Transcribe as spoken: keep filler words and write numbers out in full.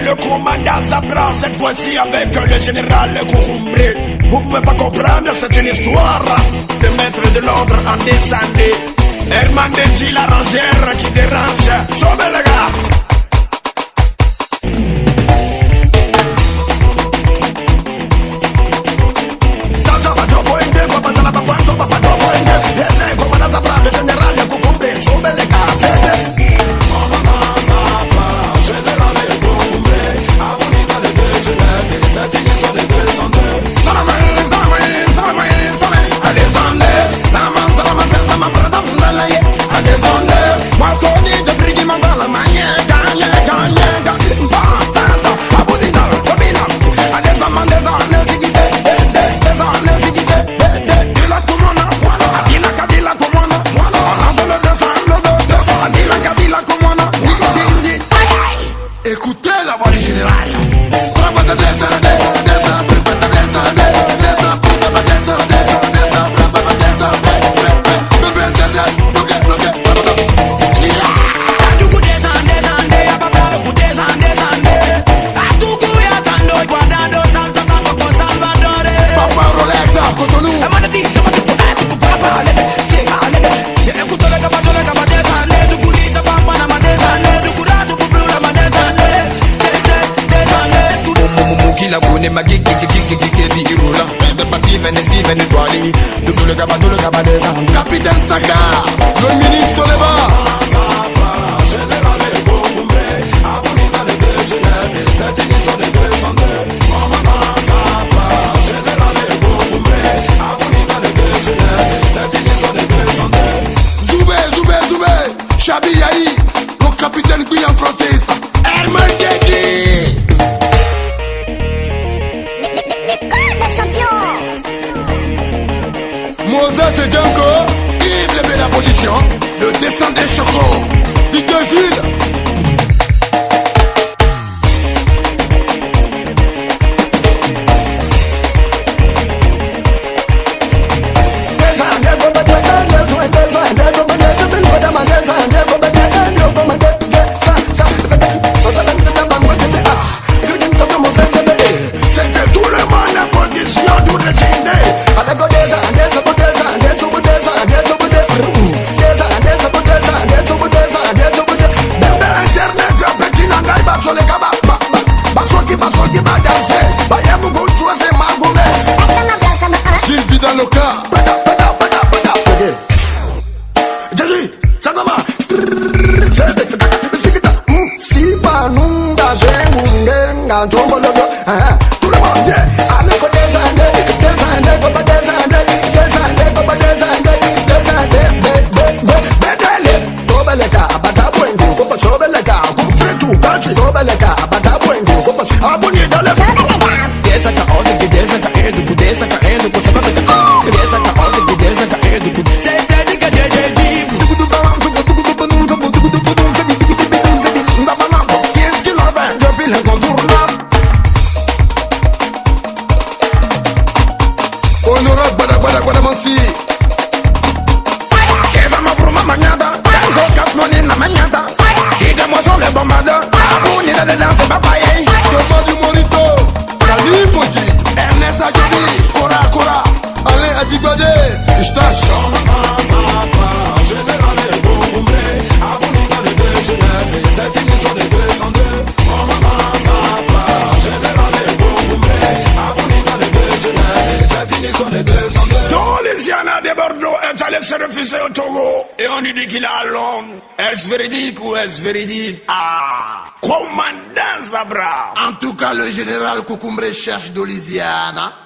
le commandant Zabra, cette fois-ci avec le général Koukoumbré. Vous pouvez pas comprendre, c'est une histoire de mettre de l'ordre en descendé. Herman Benji, la rangère qui dérange. Sauvez les gars. Écoutez la voix du général. La bonne ma gig gig gig gig gig di irula de Steven Steven Edouali double gaba double gaba des hommes Capitaine Saka, le ministre de bas. Général Koukoumbré, Abounina de Genève, c'est une histoire de deux cent deux. Maman Zappa, Général Koukoumbré, Abounina de Genève, c'est une histoire de deux cent deux. Zoubé, Zoubé, Zoubé, Chabi Yahi, le capitaine Guillaume Francis, Herman Benji. Moses et Django, Yves levait la position, le descendant Choco, Didier Gilles. C'était tout le monde en condition de réginer. Gilles Bidaloka. Si pas nous d'agir, tout le monde, allez pour descendre, descendre, pour descendre, descendre, pour descendre, descendre, bedele, tobeleka, batabuengo, pour sobeleka, pour fretu, bachi, tobeleka, batabuengo, pour abonner dans le desa ka ode desa ka edu desa ka edu ko sabata ka desa ka ode desa ka edu se se diga je je di Qu'est-ce qu'il a fait depuis le contournement? Honorable Bada Bada Bada Mansi. Esa mafuruma mañana, so cash money na mañana. Y te muestro le bombardeo, abunida de danse papaye. Thomas du Morito, Kali Foji, Ernest Adjodi, Kora Kora, Alain Adibade, Ishtash. Général Koukoumbré, Abounina de Genève, c'est une histoire de deux cent deux. Maman Zappa, Général Koukoumbré, Abounina de Genève, c'est une histoire de deux cent deux. Tous les Yana de Bordeaux est allé se refuser au Togo et on lui dit qu'il est à Londres. Est-ce véridique ou est-ce véridique? Ah, commandant Zabra. En tout cas, le général Koukoumbré cherche de Louisiane.